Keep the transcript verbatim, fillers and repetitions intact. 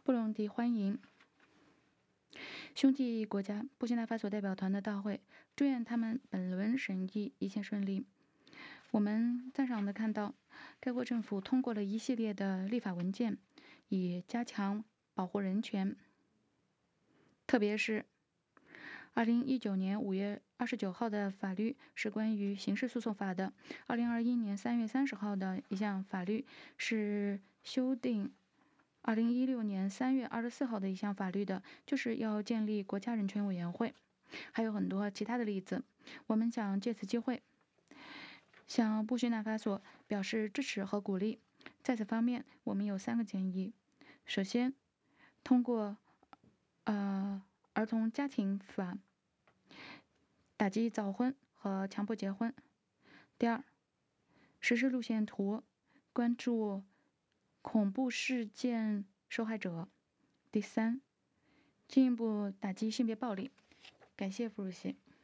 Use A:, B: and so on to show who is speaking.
A: 布隆迪欢迎兄弟国家布基纳法索代表团的大会，祝愿他们本轮审议一切顺利。我们赞赏地看到，该国政府通过了一系列的立法文件，以加强保护人权，特别是二零一九年五月二十九号的法律是关于刑事诉讼法的，二零二一年三月三十号的一项法律是修订二零一六年三月二十四号的一项法律的，就是要建立国家人权委员会，还有很多其他的例子。我们想借此机会向布基纳法索表示支持和鼓励。在此方面，我们有三个建议：首先，通过呃儿童家庭法打击早婚和强迫结婚；第二，实施路线图，关注恐怖事件受害者；第三，进一步打击性别暴力。感谢副主席。